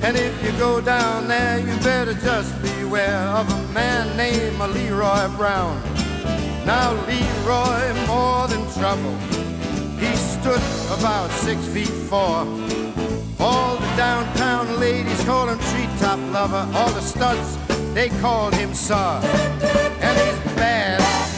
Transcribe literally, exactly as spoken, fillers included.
And if you go down there, you better just beware of a man named Leroy Brown. Now Leroy, more than trouble, he stood about six feet four. All the downtown ladies call him treetop lover. All the studs, they called him Saw. And he's bad